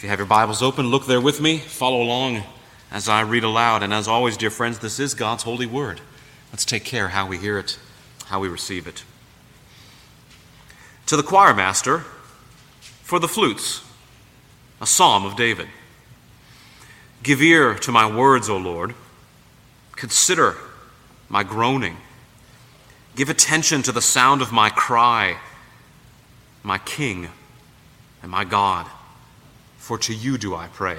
If you have your Bibles open, look there with me. Follow along as I read aloud. And as always, dear friends, this is God's holy word. Let's take care how we hear it, how we receive it. To the choir master, for the flutes, a psalm of David. Give ear to my words, O Lord. Consider my groaning. Give attention to the sound of my cry, my King and my God. For to you do I pray.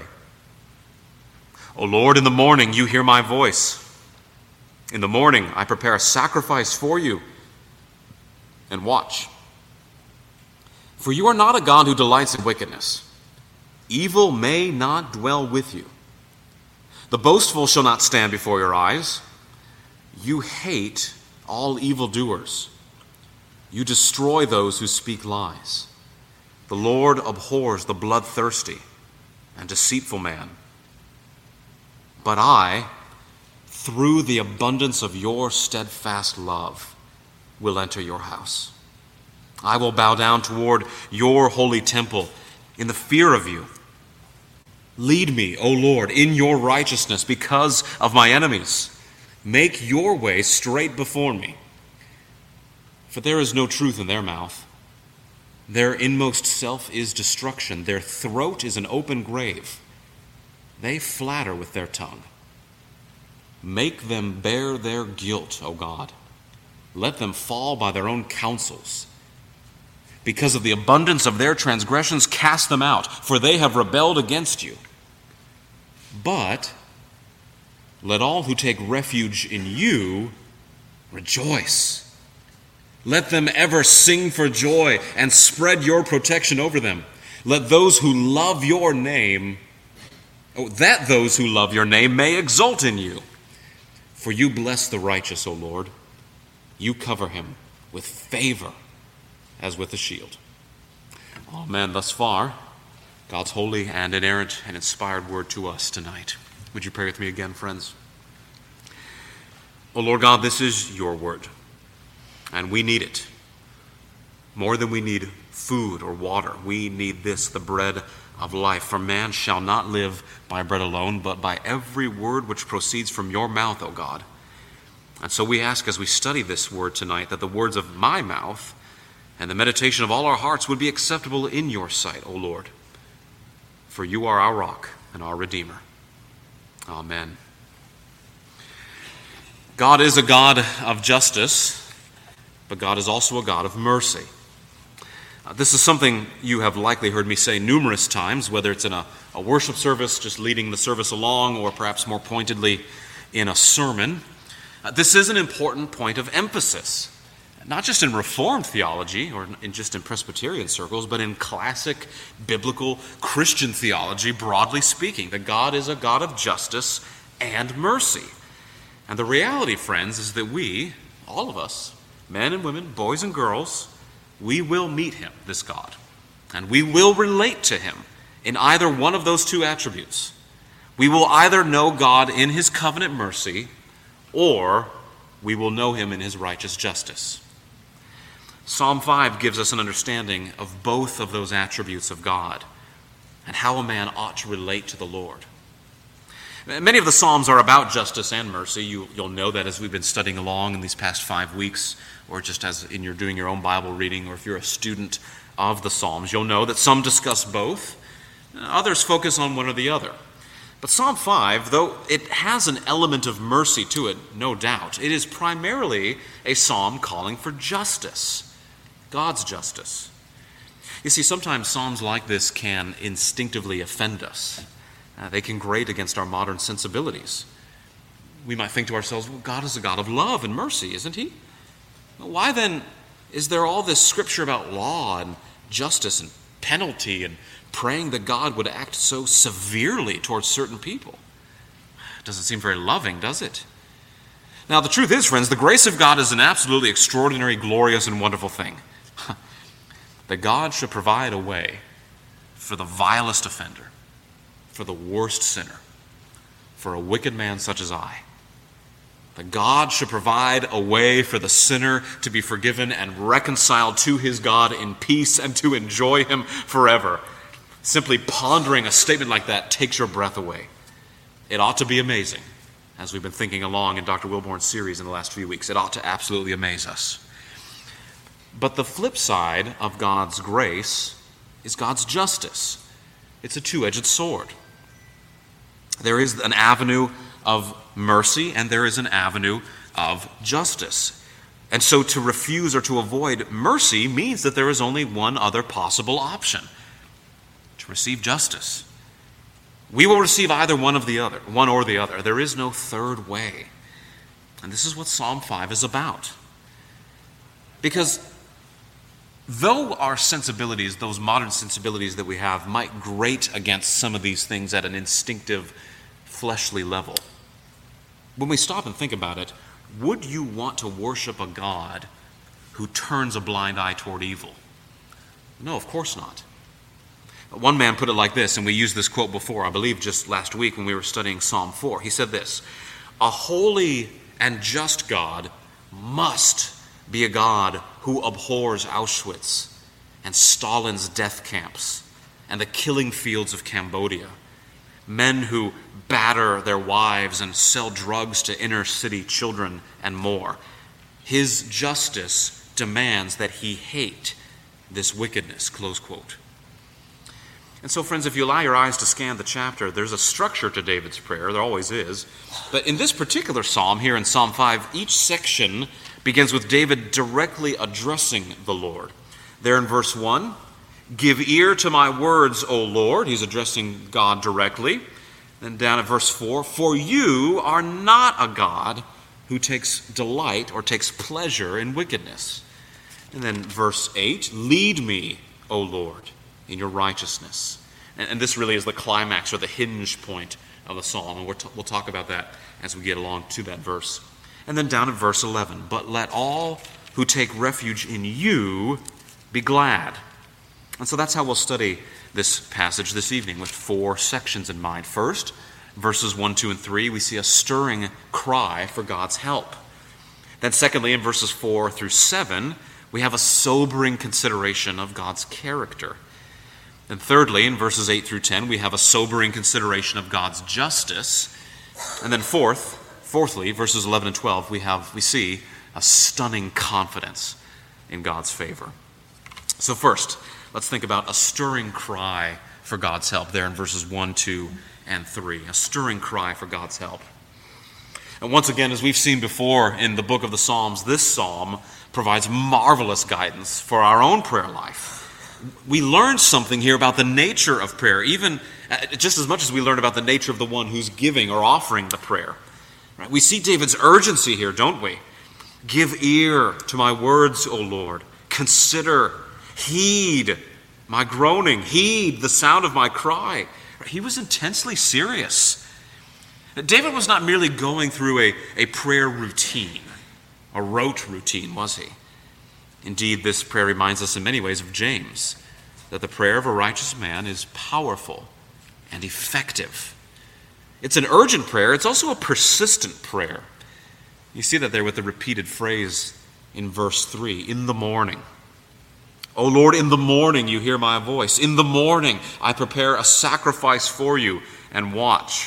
O Lord, in the morning you hear my voice. In the morning I prepare a sacrifice for you and watch. For you are not a God who delights in wickedness. Evil may not dwell with you. The boastful shall not stand before your eyes. You hate all evildoers. You destroy those who speak lies. The Lord abhors the bloodthirsty and deceitful man. But I, through the abundance of your steadfast love, will enter your house. I will bow down toward your holy temple in the fear of you. Lead me, O Lord, in your righteousness because of my enemies. Make your way straight before me. For there is no truth in their mouth. Their inmost self is destruction. Their throat is an open grave. They flatter with their tongue. Make them bear their guilt, O God. Let them fall by their own counsels. Because of the abundance of their transgressions, cast them out, for they have rebelled against you. But let all who take refuge in you rejoice. Let them ever sing for joy and spread your protection over them. Let those who love your name, that those who love your name may exult in you. For you bless the righteous, O Lord. You cover him with favor as with a shield. Amen. Thus far, God's holy and inerrant and inspired word to us tonight. Would you pray with me again, friends? O Lord God, this is your word. And we need it more than we need food or water. We need this, the bread of life. For man shall not live by bread alone, but by every word which proceeds from your mouth, O God. And so we ask as we study this word tonight that the words of my mouth and the meditation of all our hearts would be acceptable in your sight, O Lord. For you are our rock and our Redeemer. Amen. God is a God of justice, but God is also a God of mercy. This is something you have likely heard me say numerous times, whether it's in a worship service, just leading the service along, or perhaps more pointedly in a sermon. This is an important point of emphasis, not just in Reformed theology or just in Presbyterian circles, but in classic biblical Christian theology, broadly speaking, that God is a God of justice and mercy. And the reality, friends, is that we, all of us, men and women, boys and girls, we will meet him, this God. And we will relate to him in either one of those two attributes. We will either know God in his covenant mercy, or we will know him in his righteous justice. Psalm 5 gives us an understanding of both of those attributes of God and how a man ought to relate to the Lord. Many of the Psalms are about justice and mercy. You'll know that as we've been studying along in these past 5 weeks, or just as in you're doing your own Bible reading, or if you're a student of the Psalms, you'll know that some discuss both, others focus on one or the other. But Psalm 5, though it has an element of mercy to it, no doubt, it is primarily a psalm calling for justice, God's justice. You see, sometimes psalms like this can instinctively offend us. They can grate against our modern sensibilities. We might think to ourselves, well, God is a God of love and mercy, isn't he? Why then is there all this scripture about law and justice and penalty and praying that God would act so severely towards certain people? It doesn't seem very loving, does it? Now, the truth is, friends, the grace of God is an absolutely extraordinary, glorious, and wonderful thing. That God should provide a way for the vilest offender, for the worst sinner, for a wicked man such as I. That God should provide a way for the sinner to be forgiven and reconciled to his God in peace and to enjoy him forever. Simply pondering a statement like that takes your breath away. It ought to be amazing, as we've been thinking along in Dr. Wilborn's series in the last few weeks. It ought to absolutely amaze us. But the flip side of God's grace is God's justice. It's a two-edged sword. There is an avenue of mercy, and there is an avenue of justice. And so to refuse or to avoid mercy means that there is only one other possible option: to receive justice. We will receive either one or the other. There is no third way. And this is what Psalm 5 is about. Because though our sensibilities, those modern sensibilities that we have, might grate against some of these things at an instinctive, fleshly level, when we stop and think about it, would you want to worship a God who turns a blind eye toward evil? No, of course not. One man put it like this, and we used this quote before, I believe just last week when we were studying Psalm 4. He said this: "A holy and just God must be a God who abhors Auschwitz and Stalin's death camps and the killing fields of Cambodia, men who batter their wives and sell drugs to inner city children and more. His justice demands that he hate this wickedness," close quote. And so, friends, if you allow your eyes to scan the chapter, there's a structure to David's prayer. There always is. But in this particular psalm, here in Psalm 5, each section begins with David directly addressing the Lord. There in verse 1, "Give ear to my words, O Lord." He's addressing God directly. Then down at verse 4, "For you are not a God who takes delight or takes pleasure in wickedness." And then verse 8, "Lead me, O Lord, in your righteousness." And this really is the climax or the hinge point of the psalm. And we'll talk about that as we get along to that verse. And then down at verse 11, "But let all who take refuge in you be glad." And so that's how we'll study this passage this evening, with 4 sections in mind. First, verses 1, 2, and 3, we see a stirring cry for God's help. Then secondly, in verses 4 through 7, we have a sobering consideration of God's character. And thirdly, in verses 8 through 10, we have a sobering consideration of God's justice. And then fourthly, verses 11 and 12, we see a stunning confidence in God's favor. So first, let's think about a stirring cry for God's help there in verses 1, 2, and 3. A stirring cry for God's help. And once again, as we've seen before in the book of the Psalms, this psalm provides marvelous guidance for our own prayer life. We learn something here about the nature of prayer, even just as much as we learn about the nature of the one who's giving or offering the prayer. Right? We see David's urgency here, don't we? "Give ear to my words, O Lord. Consider, heed my groaning, heed the sound of my cry." He was intensely serious. David was not merely going through a prayer routine, a rote routine, was he? Indeed, this prayer reminds us in many ways of James, that the prayer of a righteous man is powerful and effective. It's an urgent prayer. It's also a persistent prayer. You see that there with the repeated phrase in verse 3, "In the morning. O Lord, in the morning you hear my voice. In the morning I prepare a sacrifice for you and watch."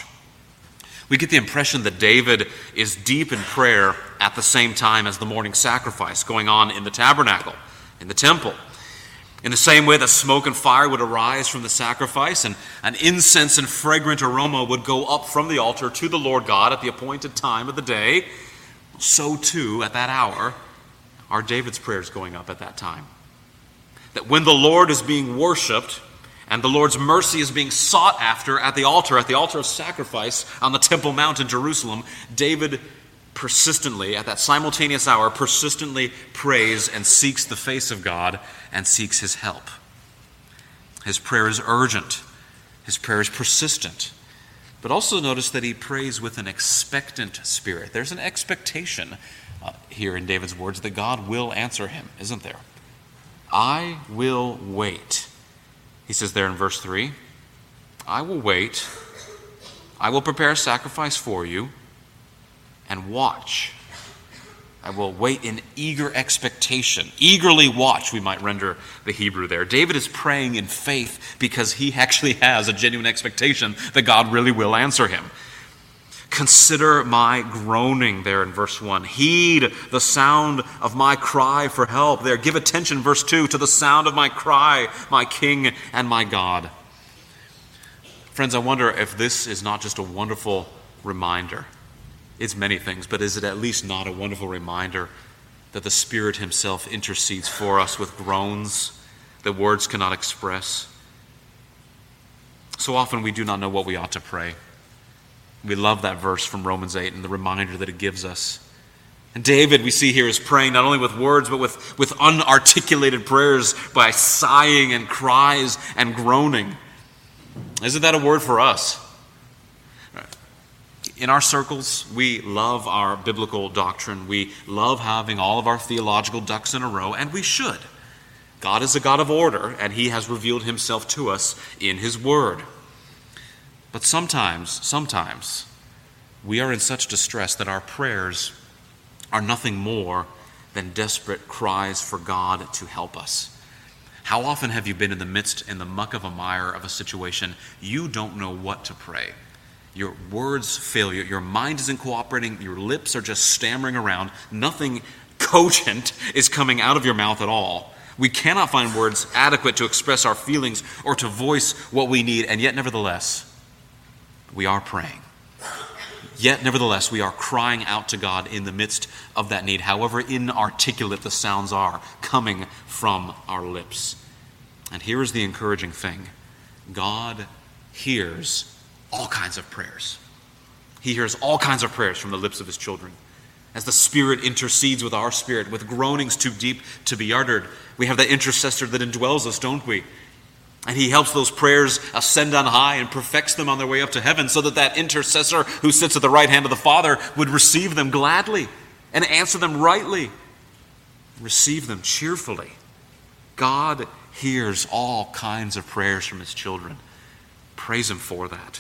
We get the impression that David is deep in prayer at the same time as the morning sacrifice going on in the tabernacle, in the temple. In the same way that smoke and fire would arise from the sacrifice, and an incense and fragrant aroma would go up from the altar to the Lord God at the appointed time of the day, so too at that hour are David's prayers going up at that time. That when the Lord is being worshipped and the Lord's mercy is being sought after at the altar of sacrifice on the Temple Mount in Jerusalem, David persistently, at that simultaneous hour, persistently prays and seeks the face of God and seeks his help. His prayer is urgent. His prayer is persistent. But also notice that he prays with an expectant spirit. There's an expectation here in David's words that God will answer him, isn't there? "I will wait." He says there in verse 3, "I will wait. I will prepare a sacrifice for you and watch." I will wait in eager expectation. Eagerly watch, we might render the Hebrew there. David is praying in faith because he actually has a genuine expectation that God really will answer him. Consider my groaning there in verse 1. Heed the sound of my cry for help there. Give attention, verse 2, to the sound of my cry, my King and my God. Friends, I wonder if this is not just a wonderful reminder. It's many things, but is it at least not a wonderful reminder that the Spirit himself intercedes for us with groans that words cannot express? So often we do not know what we ought to pray. We love that verse from Romans 8 and the reminder that it gives us. And David, we see here, is praying not only with words, but with unarticulated prayers by sighing and cries and groaning. Isn't that a word for us? In our circles, we love our biblical doctrine. We love having all of our theological ducks in a row, and we should. God is a God of order, and he has revealed himself to us in his word. But sometimes, we are in such distress that our prayers are nothing more than desperate cries for God to help us. How often have you been in the muck of a mire of a situation, you don't know what to pray? Your words fail you. Your mind isn't cooperating. Your lips are just stammering around. Nothing cogent is coming out of your mouth at all. We cannot find words adequate to express our feelings or to voice what we need, and yet nevertheless, we are praying. Yet nevertheless, we are crying out to God in the midst of that need, however inarticulate the sounds are coming from our lips. And here is the encouraging thing. God hears all kinds of prayers. He hears all kinds of prayers from the lips of his children. As the Spirit intercedes with our spirit, with groanings too deep to be uttered, we have that intercessor that indwells us, don't we? And he helps those prayers ascend on high and perfects them on their way up to heaven, so that intercessor who sits at the right hand of the Father would receive them gladly and answer them rightly, receive them cheerfully. God hears all kinds of prayers from his children. Praise him for that.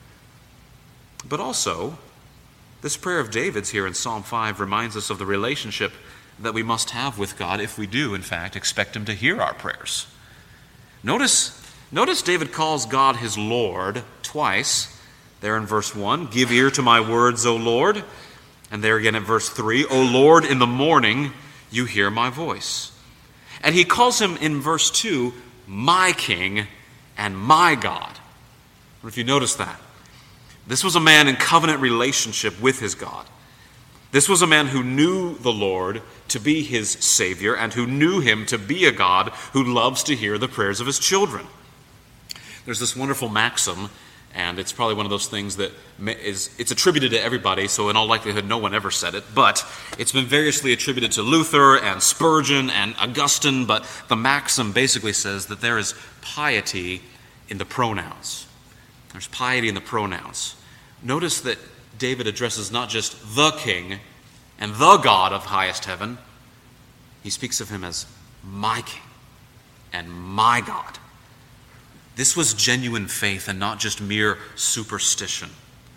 But also, this prayer of David's here in Psalm 5 reminds us of the relationship that we must have with God if we do, in fact, expect him to hear our prayers. Notice David calls God his Lord twice. There in verse 1, give ear to my words, O Lord. And there again in verse 3, O Lord, in the morning you hear my voice. And he calls him in verse 2, my King and my God. I don't know if you notice that. This was a man in covenant relationship with his God. This was a man who knew the Lord to be his Savior and who knew him to be a God who loves to hear the prayers of his children. There's this wonderful maxim, and it's probably one of those things that it's attributed to everybody, so in all likelihood no one ever said it, but it's been variously attributed to Luther and Spurgeon and Augustine, but the maxim basically says that there is piety in the pronouns. There's piety in the pronouns. Notice that David addresses not just the King and the God of highest heaven. He speaks of him as my King and my God. This was genuine faith and not just mere superstition.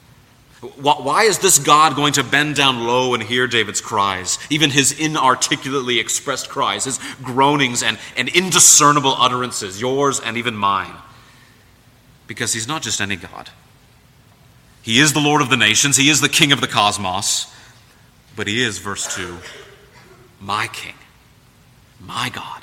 Why is this God going to bend down low and hear David's cries, even his inarticulately expressed cries, his groanings and indiscernible utterances, yours and even mine? Because he's not just any God. He is the Lord of the nations. He is the King of the cosmos. But he is, verse 2, my King, my God.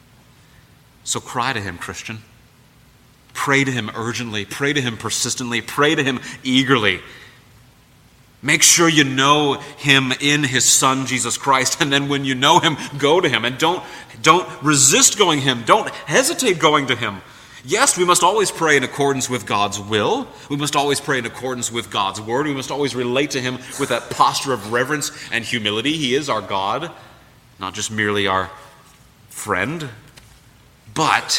So cry to him, Christian. Pray to him urgently. Pray to him persistently. Pray to him eagerly. Make sure you know him in his Son, Jesus Christ. And then when you know him, go to him. And don't resist going to him. Don't hesitate going to him. Yes, we must always pray in accordance with God's will. We must always pray in accordance with God's word. We must always relate to him with that posture of reverence and humility. He is our God, not just merely our friend. But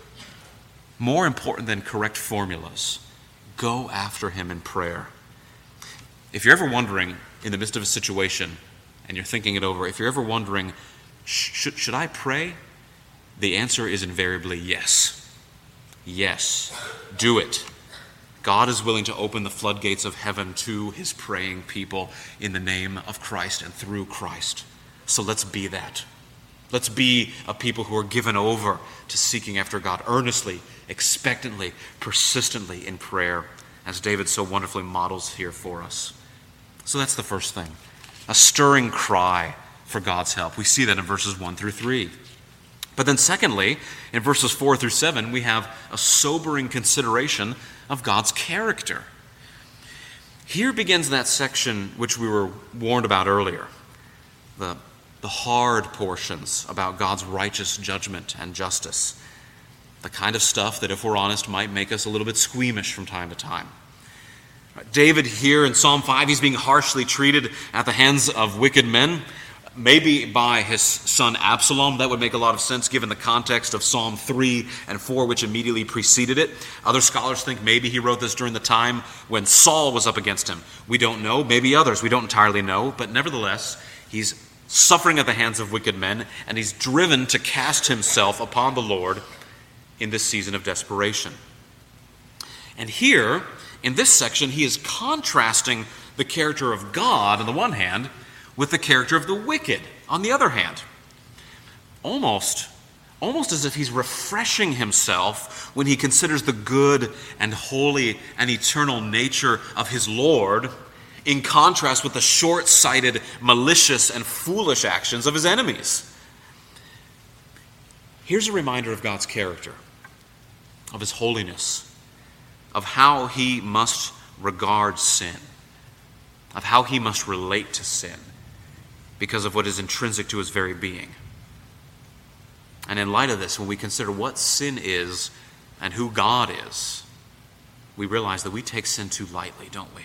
more important than correct formulas, go after him in prayer. If you're ever wondering, in the midst of a situation, and you're thinking it over, if you're ever wondering, should I pray? The answer is invariably yes. Yes, do it. God is willing to open the floodgates of heaven to his praying people in the name of Christ and through Christ. So let's be that. Let's be a people who are given over to seeking after God earnestly, expectantly, persistently in prayer, as David so wonderfully models here for us. So that's the first thing, a stirring cry for God's help. We see that in verses 1 through 3. But then secondly, in verses 4 through 7, we have a sobering consideration of God's character. Here begins that section which we were warned about earlier, the hard portions about God's righteous judgment and justice, the kind of stuff that, if we're honest, might make us a little bit squeamish from time to time. David here in Psalm 5, he's being harshly treated at the hands of wicked men, maybe by his son Absalom. That would make a lot of sense given the context of Psalm 3 and 4, which immediately preceded it. Other scholars think maybe he wrote this during the time when Saul was up against him. We don't know. Maybe others. We don't entirely know. But nevertheless, he's suffering at the hands of wicked men, and he's driven to cast himself upon the Lord in this season of desperation. And here, in this section, he is contrasting the character of God on the one hand with the character of the wicked on the other hand. Almost as if he's refreshing himself when he considers the good and holy and eternal nature of his Lord, in contrast with the short-sighted, malicious, and foolish actions of his enemies. Here's a reminder of God's character, of his holiness, of how he must regard sin, of how he must relate to sin, because of what is intrinsic to his very being. And in light of this, when we consider what sin is and who God is, we realize that we take sin too lightly, don't we?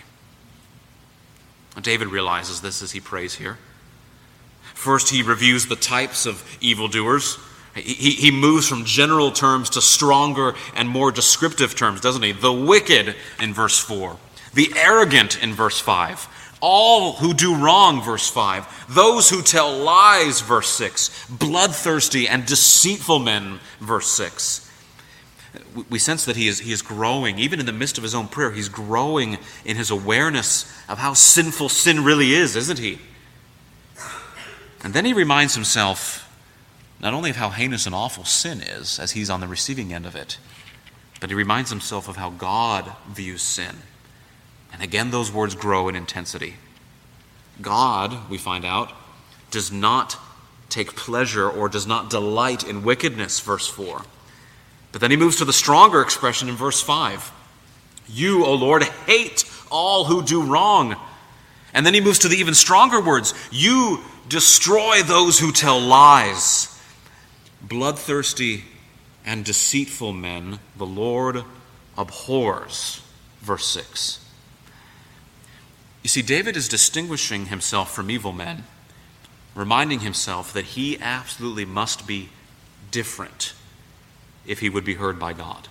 David realizes this as he prays here. First, he reviews the types of evildoers. He moves from general terms to stronger and more descriptive terms, doesn't he? The wicked in verse 4. The arrogant in verse 5. All who do wrong, verse 5. Those who tell lies, verse 6. Bloodthirsty and deceitful men, verse 6. We sense that he is growing, even in the midst of his own prayer, he's growing in his awareness of how sinful sin really is, isn't he? And then he reminds himself not only of how heinous and awful sin is, as he's on the receiving end of it, but he reminds himself of how God views sin. And again, those words grow in intensity. God, we find out, does not take pleasure or does not delight in wickedness, verse 4. But then he moves to the stronger expression in verse 5. You, O Lord, hate all who do wrong. And then he moves to the even stronger words. You destroy those who tell lies. Bloodthirsty and deceitful men, the Lord abhors. Verse 6. You see, David is distinguishing himself from evil men, reminding himself that he absolutely must be different if he would be heard by God.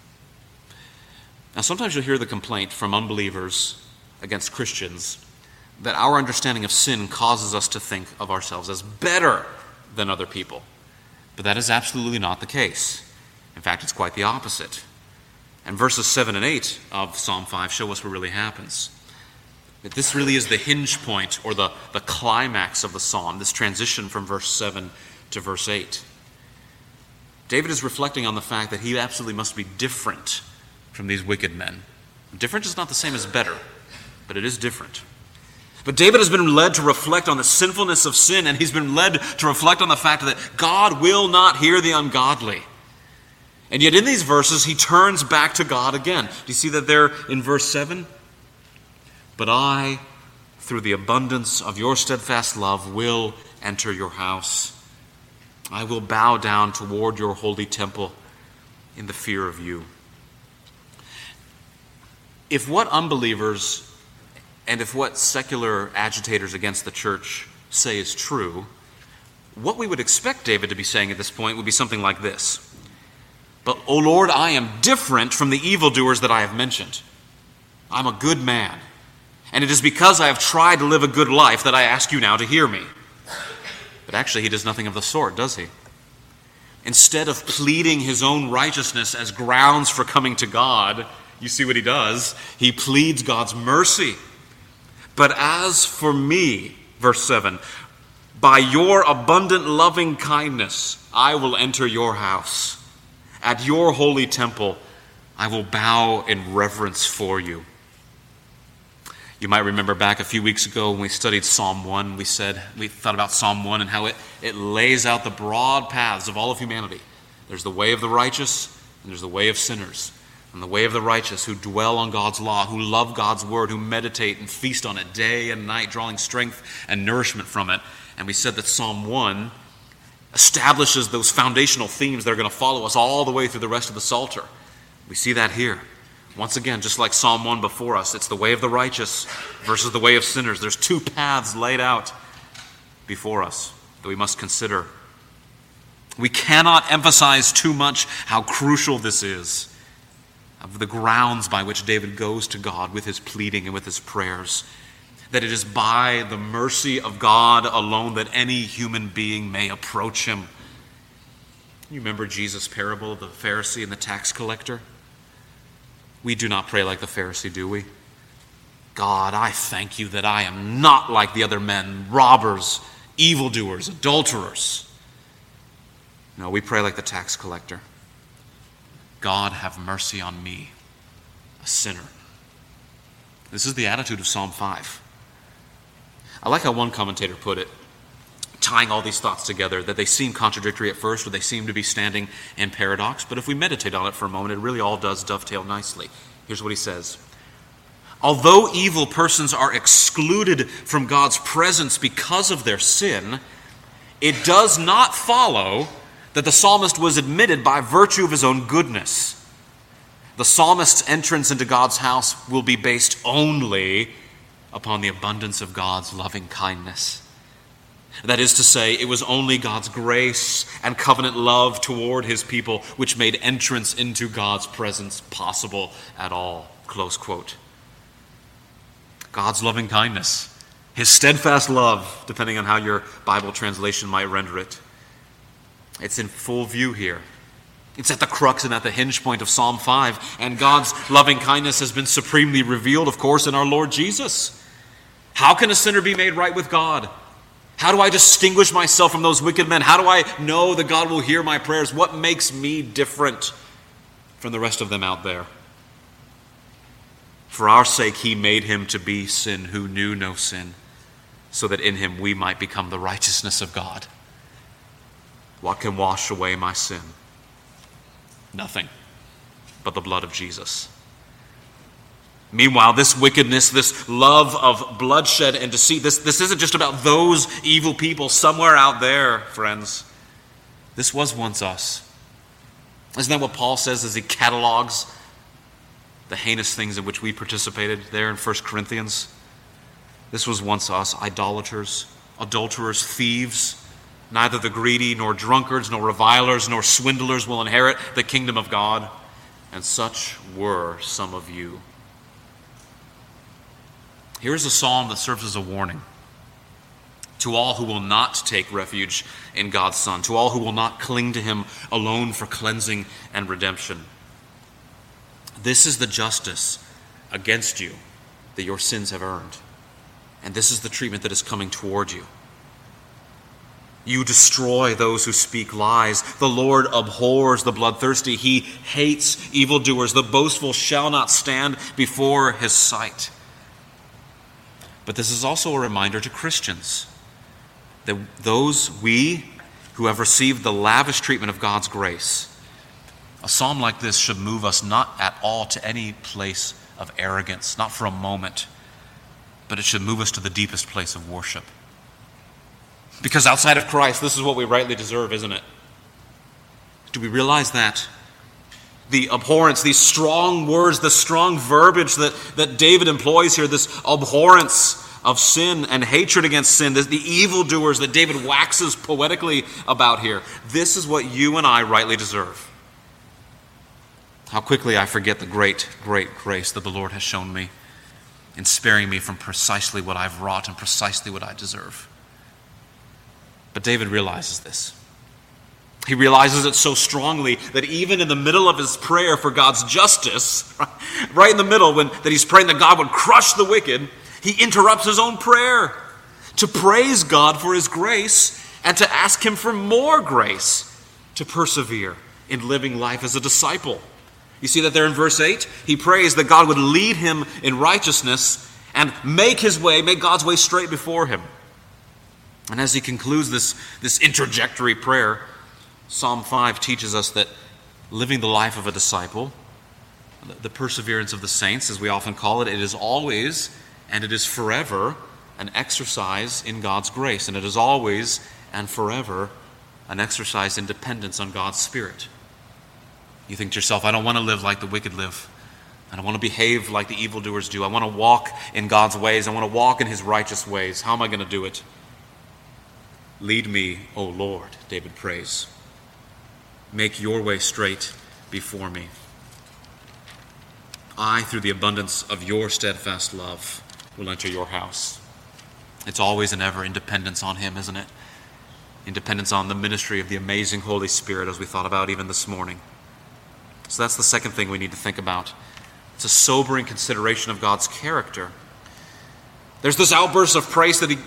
Now, sometimes you'll hear the complaint from unbelievers against Christians that our understanding of sin causes us to think of ourselves as better than other people. But that is absolutely not the case. In fact, it's quite the opposite. And verses 7 and 8 of Psalm 5 show us what really happens. That this really is the hinge point or the climax of the psalm, this transition from verse 7 to verse 8. David is reflecting on the fact that he absolutely must be different from these wicked men. Different is not the same as better, but it is different. But David has been led to reflect on the sinfulness of sin, and he's been led to reflect on the fact that God will not hear the ungodly. And yet in these verses, he turns back to God again. Do you see that there in verse 7? But I, through the abundance of your steadfast love, will enter your house. I will bow down toward your holy temple in the fear of you. If what unbelievers and if what secular agitators against the church say is true, what we would expect David to be saying at this point would be something like this. But, O Lord, I am different from the evildoers that I have mentioned. I'm a good man. And it is because I have tried to live a good life that I ask you now to hear me. But actually, he does nothing of the sort, does he? Instead of pleading his own righteousness as grounds for coming to God, you see what he does? He pleads God's mercy. But as for me, verse 7, By your abundant loving kindness, I will enter your house. At your holy temple, I will bow in reverence for you. You might remember back a few weeks ago when we studied Psalm 1, we thought about Psalm 1 and how it lays out the broad paths of all of humanity. There's the way of the righteous, and there's the way of sinners. And the way of the righteous who dwell on God's law, who love God's word, who meditate and feast on it day and night, drawing strength and nourishment from it. And we said that Psalm 1 establishes those foundational themes that are going to follow us all the way through the rest of the Psalter. We see that here. Once again, just like Psalm 1 before us, it's the way of the righteous versus the way of sinners. There's two paths laid out before us that we must consider. We cannot emphasize too much how crucial this is, of the grounds by which David goes to God with his pleading and with his prayers. That it is by the mercy of God alone that any human being may approach him. You remember Jesus' parable of the Pharisee and the tax collector? We do not pray like the Pharisee, do we? God, I thank you that I am not like the other men, robbers, evildoers, adulterers. No, we pray like the tax collector. God, have mercy on me, a sinner. This is the attitude of Psalm 5. I like how one commentator put it, tying all these thoughts together, that they seem contradictory at first, or they seem to be standing in paradox, but if we meditate on it for a moment, it really all does dovetail nicely. Here's what he says. Although evil persons are excluded from God's presence because of their sin, it does not follow that the psalmist was admitted by virtue of his own goodness. The psalmist's entrance into God's house will be based only upon the abundance of God's loving kindness. That is to say, it was only God's grace and covenant love toward his people which made entrance into God's presence possible at all. Close quote. God's loving kindness, his steadfast love, depending on how your Bible translation might render it. It's in full view here. It's at the crux and at the hinge point of Psalm 5. And God's loving kindness has been supremely revealed, of course, in our Lord Jesus. How can a sinner be made right with God? How do I distinguish myself from those wicked men? How do I know that God will hear my prayers? What makes me different from the rest of them out there? For our sake, he made him to be sin who knew no sin, so that in him we might become the righteousness of God. What can wash away my sin? Nothing but the blood of Jesus. Meanwhile, this wickedness, this love of bloodshed and deceit, this isn't just about those evil people somewhere out there, friends. This was once us. Isn't that what Paul says as he catalogs the heinous things in which we participated there in 1 Corinthians? This was once us, idolaters, adulterers, thieves. Neither the greedy, nor drunkards, nor revilers, nor swindlers will inherit the kingdom of God. And such were some of you. Here's a psalm that serves as a warning to all who will not take refuge in God's Son, to all who will not cling to him alone for cleansing and redemption. This is the justice against you that your sins have earned. And this is the treatment that is coming toward you. You destroy those who speak lies. The Lord abhors the bloodthirsty. He hates evildoers. The boastful shall not stand before his sight. But this is also a reminder to Christians that those we who have received the lavish treatment of God's grace, a psalm like this should move us not at all to any place of arrogance, not for a moment, but it should move us to the deepest place of worship. Because outside of Christ, this is what we rightly deserve, isn't it? Do we realize that? The abhorrence, these strong words, the strong verbiage that David employs here, this abhorrence of sin and hatred against sin, the evildoers that David waxes poetically about here, this is what you and I rightly deserve. How quickly I forget the great, great grace that the Lord has shown me in sparing me from precisely what I've wrought and precisely what I deserve. But David realizes this. He realizes it so strongly that even in the middle of his prayer for God's justice, right in the middle, that he's praying that God would crush the wicked, he interrupts his own prayer to praise God for his grace, and to ask him for more grace to persevere in living life as a disciple. You see that there in verse 8? He prays that God would lead him in righteousness and make God's way straight before him. And as he concludes this interjectory prayer, Psalm 5 teaches us that living the life of a disciple, the perseverance of the saints, as we often call it, it is always and it is forever an exercise in God's grace. And it is always and forever an exercise in dependence on God's Spirit. You think to yourself, I don't want to live like the wicked live. I don't want to behave like the evildoers do. I want to walk in God's ways. I want to walk in his righteous ways. How am I going to do it? Lead me, O Lord, David prays. Make your way straight before me. I, through the abundance of your steadfast love, will enter your house. It's always and ever in dependence on him, isn't it? In dependence on the ministry of the amazing Holy Spirit, as we thought about even this morning. So that's the second thing we need to think about. It's a sobering consideration of God's character. There's this outburst of praise that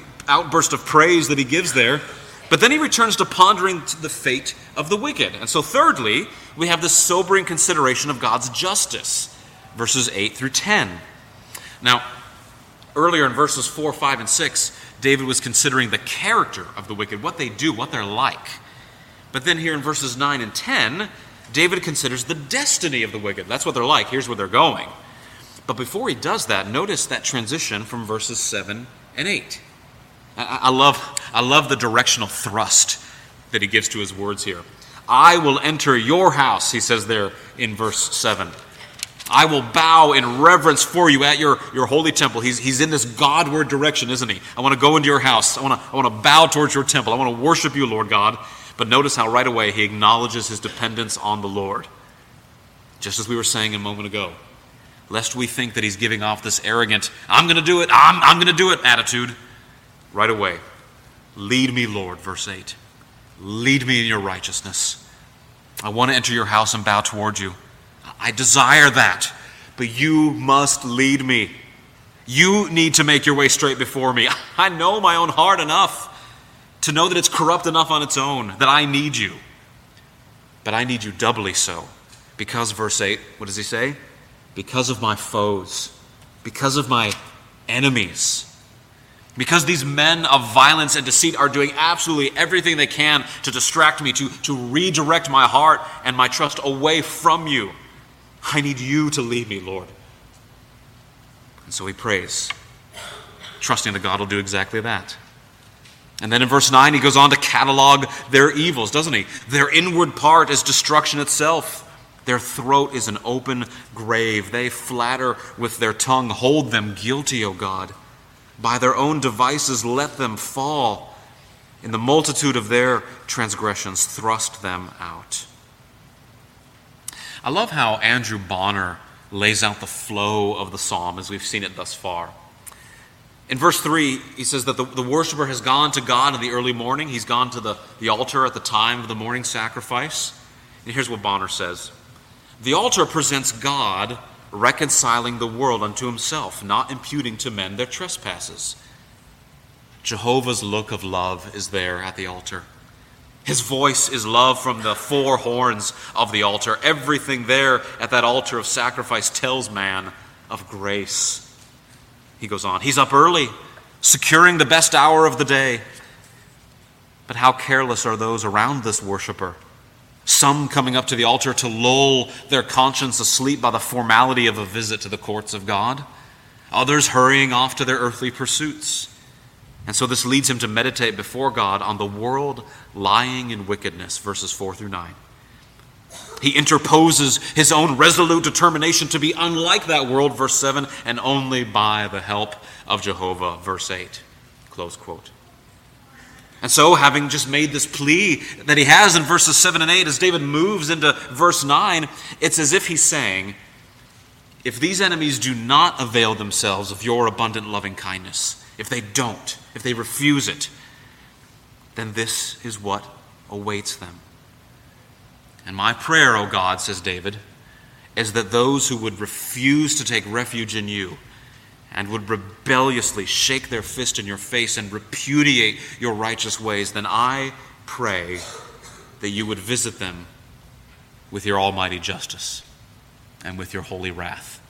he gives there, but then he returns to pondering the fate of the wicked. And so thirdly, we have this sobering consideration of God's justice, verses 8 through 10. Now, earlier in verses 4, 5, and 6, David was considering the character of the wicked, what they do, what they're like. But then here in verses 9 and 10, David considers the destiny of the wicked. That's what they're like. Here's where they're going. But before he does that, notice that transition from verses 7 and 8. I love the directional thrust that he gives to his words here. I will enter your house, he says there in verse 7. I will bow in reverence for you at your holy temple. He's in this Godward direction, isn't he? I want to go into your house. I want to bow towards your temple. I want to worship you, Lord God. But notice how right away he acknowledges his dependence on the Lord. Just as we were saying a moment ago. Lest we think that he's giving off this arrogant, I'm going to do it, I'm going to do it attitude. Right away. Lead me, Lord, verse 8. Lead me in your righteousness. I want to enter your house and bow toward you. I desire that, but you must lead me. You need to make your way straight before me. I know my own heart enough to know that it's corrupt enough on its own, that I need you. But I need you doubly so. Because, verse 8, what does he say? Because of my foes, because of my enemies. Because these men of violence and deceit are doing absolutely everything they can to distract me, to redirect my heart and my trust away from you. I need you to lead me, Lord. And so he prays, trusting that God will do exactly that. And then in verse 9, he goes on to catalog their evils, doesn't he? Their inward part is destruction itself. Their throat is an open grave. They flatter with their tongue. Hold them guilty, O God. By their own devices, let them fall. In the multitude of their transgressions, thrust them out. I love how Andrew Bonner lays out the flow of the psalm as we've seen it thus far. In verse 3, he says that the worshiper has gone to God in the early morning. He's gone to the altar at the time of the morning sacrifice. And here's what Bonner says. The altar presents God reconciling the world unto himself, not imputing to men their trespasses. Jehovah's look of love is there at the altar. His voice is love from the four horns of the altar. Everything there at that altar of sacrifice tells man of grace. He goes on. He's up early, securing the best hour of the day. But how careless are those around this worshiper? Some coming up to the altar to lull their conscience asleep by the formality of a visit to the courts of God. Others hurrying off to their earthly pursuits. And so this leads him to meditate before God on the world lying in wickedness, verses 4 through 9. He interposes his own resolute determination to be unlike that world, verse 7, and only by the help of Jehovah, verse 8. Close quote. And so, having just made this plea that he has in verses 7 and 8, as David moves into verse 9, it's as if he's saying, if these enemies do not avail themselves of your abundant loving kindness, if they don't, if they refuse it, then this is what awaits them. And my prayer, O God, says David, is that those who would refuse to take refuge in you and would rebelliously shake their fist in your face and repudiate your righteous ways, then I pray that you would visit them with your almighty justice and with your holy wrath.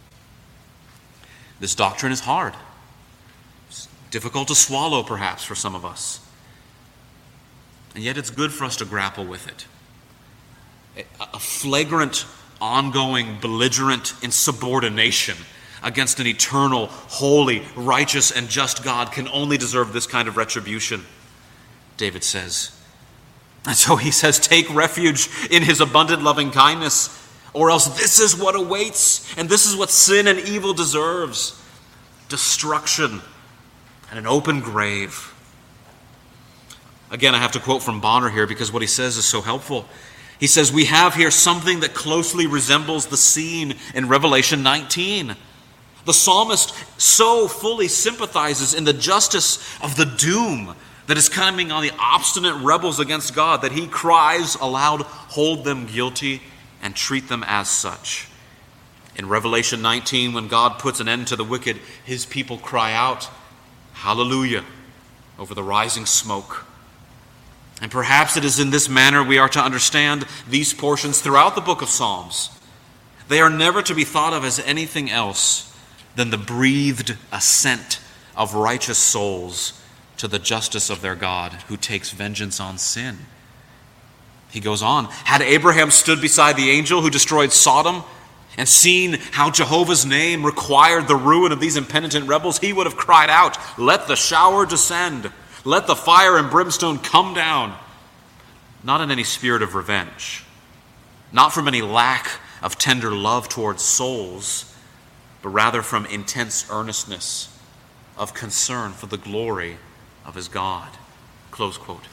This doctrine is hard. It's difficult to swallow, perhaps, for some of us. And yet it's good for us to grapple with it. A flagrant, ongoing, belligerent insubordination against an eternal, holy, righteous, and just God can only deserve this kind of retribution, David says. And so he says, take refuge in his abundant loving kindness, or else this is what awaits, and this is what sin and evil deserves: destruction and an open grave. Again, I have to quote from Bonner here because what he says is so helpful. He says, we have here something that closely resembles the scene in Revelation 19. The psalmist so fully sympathizes in the justice of the doom that is coming on the obstinate rebels against God that he cries aloud, hold them guilty and treat them as such. In Revelation 19, when God puts an end to the wicked, his people cry out, hallelujah, over the rising smoke. And perhaps it is in this manner we are to understand these portions throughout the book of Psalms. They are never to be thought of as anything else than the breathed assent of righteous souls to the justice of their God, who takes vengeance on sin. He goes on, had Abraham stood beside the angel who destroyed Sodom and seen how Jehovah's name required the ruin of these impenitent rebels, he would have cried out, let the shower descend, let the fire and brimstone come down. Not in any spirit of revenge, not from any lack of tender love towards souls, but rather from intense earnestness of concern for the glory of his God. Close quote.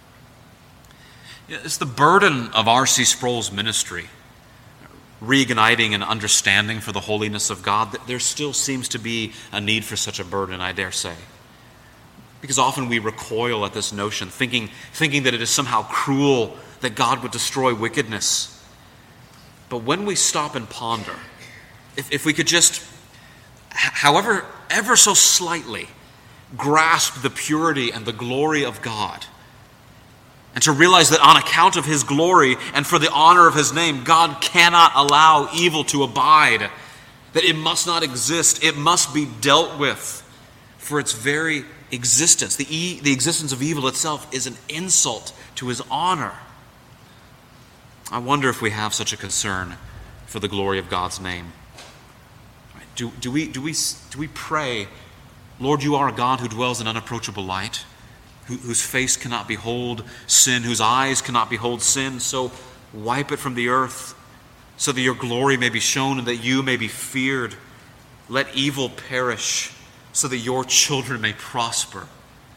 It's the burden of R.C. Sproul's ministry, reigniting an understanding for the holiness of God, that there still seems to be a need for such a burden, I dare say. Because often we recoil at this notion, thinking that it is somehow cruel that God would destroy wickedness. But when we stop and ponder, if we could just, however, ever so slightly, grasp the purity and the glory of God, and to realize that on account of his glory and for the honor of his name, God cannot allow evil to abide, that it must not exist, it must be dealt with for its very existence. The existence of evil itself is an insult to his honor. I wonder if we have such a concern for the glory of God's name. Do we pray, Lord, you are a God who dwells in unapproachable light, whose face cannot behold sin, whose eyes cannot behold sin, so wipe it from the earth, so that your glory may be shown and that you may be feared. Let evil perish, so that your children may prosper.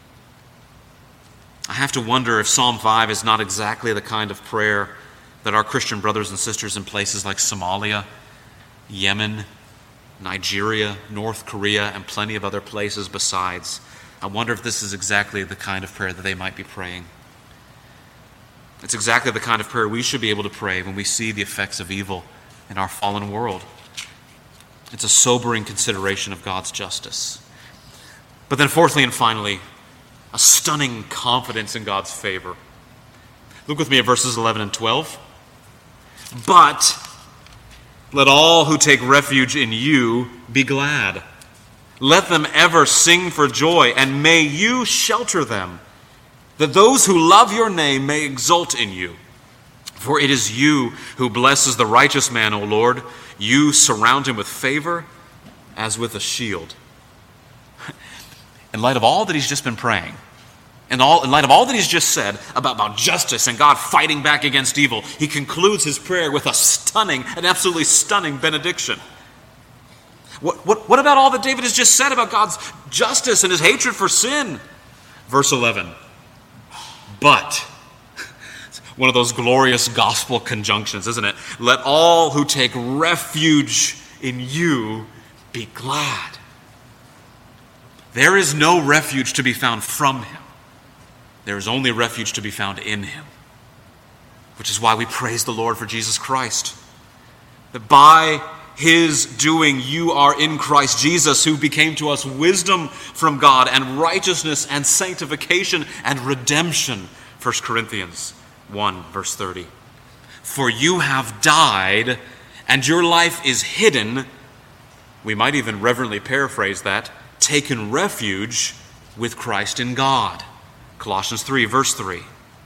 I have to wonder if Psalm 5 is not exactly the kind of prayer that our Christian brothers and sisters in places like Somalia, Yemen, Nigeria, North Korea, and plenty of other places besides. I wonder if this is exactly the kind of prayer that they might be praying. It's exactly the kind of prayer we should be able to pray when we see the effects of evil in our fallen world. It's a sobering consideration of God's justice. But then fourthly and finally, a stunning confidence in God's favor. Look with me at verses 11 and 12. But let all who take refuge in you be glad. Let them ever sing for joy, and may you shelter them, that those who love your name may exult in you. For it is you who blesses the righteous man, O Lord. You surround him with favor as with a shield. In light of all that he's just been praying, in light of all that he's just said about justice and God fighting back against evil, he concludes his prayer with an absolutely stunning benediction. What about all that David has just said about God's justice and his hatred for sin? Verse 11. But, it's one of those glorious gospel conjunctions, isn't it? Let all who take refuge in you be glad. There is no refuge to be found from him. There is only refuge to be found in him. Which is why we praise the Lord for Jesus Christ. That by His doing. You are in Christ Jesus, who became to us wisdom from God and righteousness and sanctification and redemption. 1 Corinthians 1, verse 30. For you have died, and your life is hidden. We might even reverently paraphrase that, taken refuge with Christ in God. Colossians 3, verse 3.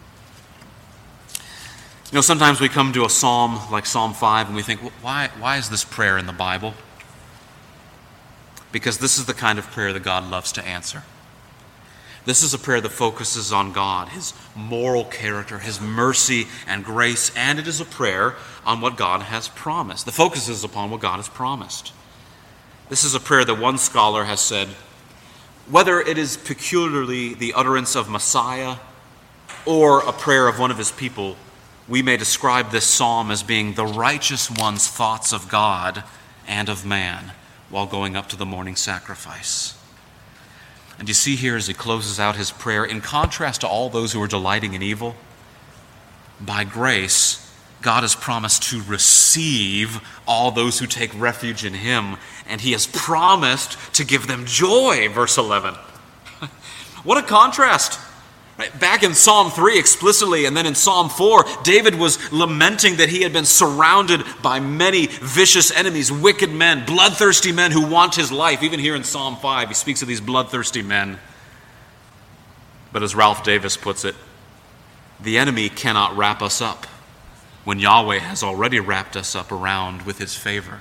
Sometimes we come to a psalm like Psalm 5 and we think, why is this prayer in the Bible? Because this is the kind of prayer that God loves to answer. This is a prayer that focuses on God, His moral character, His mercy and grace, and it is a prayer on what God has promised. The focus is upon what God has promised. This is a prayer that one scholar has said, whether it is peculiarly the utterance of Messiah or a prayer of one of His people, we may describe this psalm as being the righteous one's thoughts of God and of man while going up to the morning sacrifice. And you see here as he closes out his prayer, in contrast to all those who are delighting in evil, by grace, God has promised to receive all those who take refuge in Him, and He has promised to give them joy, verse 11. What a contrast! Back in Psalm 3 explicitly, and then in Psalm 4, David was lamenting that he had been surrounded by many vicious enemies, wicked men, bloodthirsty men who want his life. Even here in Psalm 5, he speaks of these bloodthirsty men. But as Ralph Davis puts it, the enemy cannot wrap us up when Yahweh has already wrapped us up around with His favor.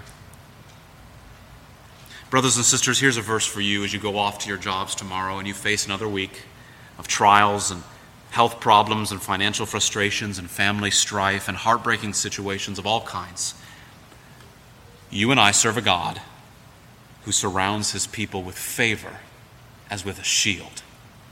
Brothers and sisters, here's a verse for you as you go off to your jobs tomorrow and you face another week of trials and health problems and financial frustrations and family strife and heartbreaking situations of all kinds. You and I serve a God who surrounds His people with favor as with a shield.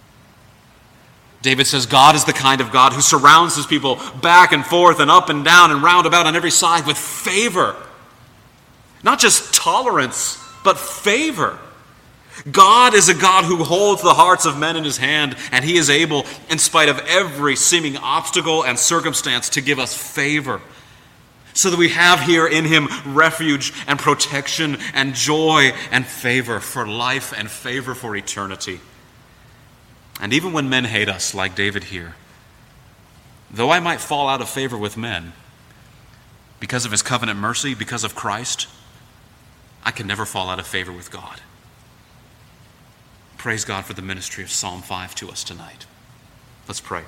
David says God is the kind of God who surrounds His people back and forth and up and down and round about on every side with favor. Not just tolerance, but favor. God is a God who holds the hearts of men in His hand, and He is able, in spite of every seeming obstacle and circumstance, to give us favor. So that we have here in Him refuge and protection and joy and favor for life and favor for eternity. And even when men hate us, like David here, though I might fall out of favor with men, because of His covenant mercy, because of Christ, I can never fall out of favor with God. Praise God for the ministry of Psalm 5 to us tonight. Let's pray.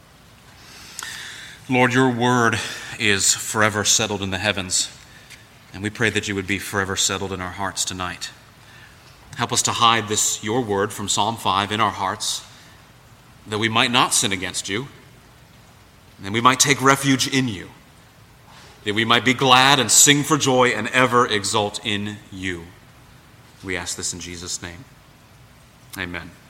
Lord, your word is forever settled in the heavens, and we pray that you would be forever settled in our hearts tonight. Help us to hide this, your word from Psalm 5 in our hearts, that we might not sin against you, and we might take refuge in you, that we might be glad and sing for joy and ever exult in you. We ask this in Jesus' name. Amen.